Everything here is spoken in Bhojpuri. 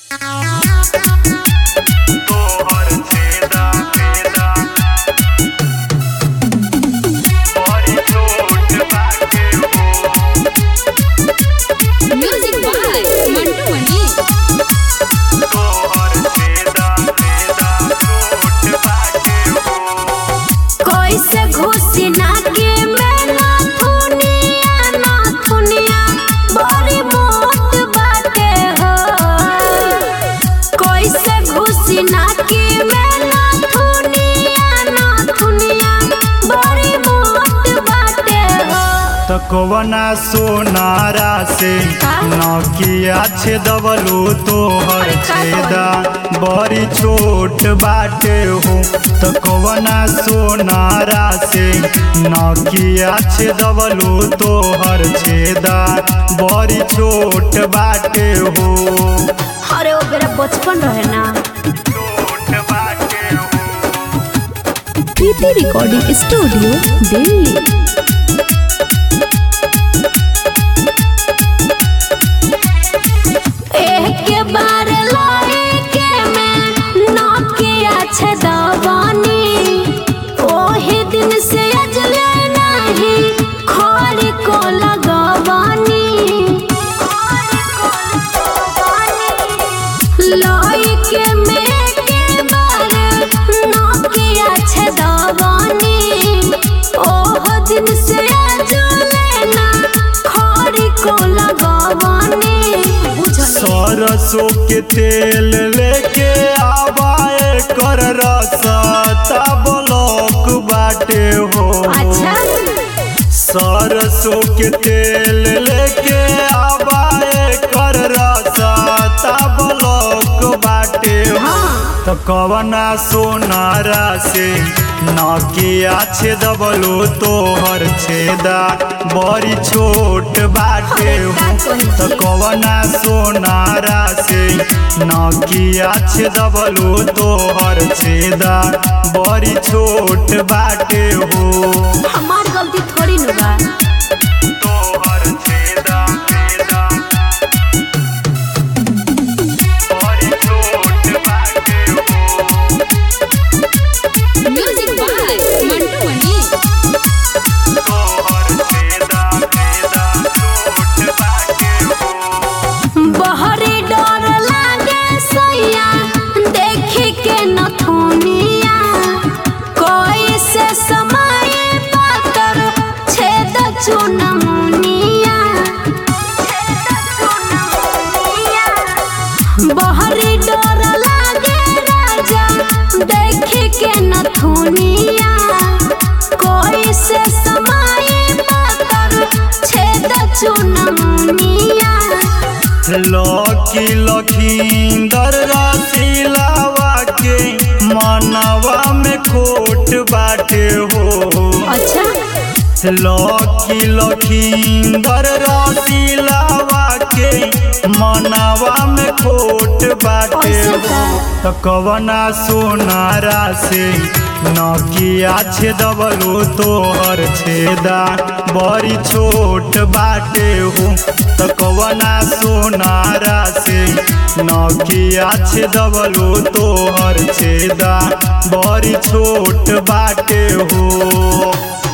कवना सोनारा से नकिया छेदवलू तोहर छेदा बड़ी छोट बाटे हो। तो कवना सोनारा से नकिया छेदवलू तोहर छेदा बड़ी छोट बाटे हो। अरे वो मेरा बचपन रहे ना। छोट बाटे हो। Preeti recording studio Delhi. सरसों के तेल लेके आवाए कर रसता ब्लॉक बाटे हो। अच्छा? सरसों के तेल लेके आवाए कर रसता ब्लॉक बाटे हो। हाँ। तो कवना सोनारा से नकिया छेदवलू तोहर छेदा बड़ी छोट बाटे हो। तो कवना सोनारा से नकिया छेदवलू तोहर छेदा बड़ी छोट बाटे हो। हमार गलती थोड़ी न बा। तोहर छेदा छेदा बड़ी छोट बाटे हो। Music by Mantu Mani. बहरी डर लागे सैया देखे के नथुनिया कोई से समय पातर छेद चुनमुनिया। बहरी डर लागे राजा देखे के नथुनिया कोई से समय पातर छेद चुनमुनिया। लकी लखींदर रसीलावा के मनवा में खोट बाटे हो। अच्छा? लकी लखींदर रसीलावा के मनवा में खोट बाटे हो। तो कवना सोनारा से नकिया छेदवलू तोहर छेदा बड़ी छोट बाटे हो। तो कवना सोनारा से नकिया छेदवलू तोहर छेदा बड़ी छोट बाटे हो।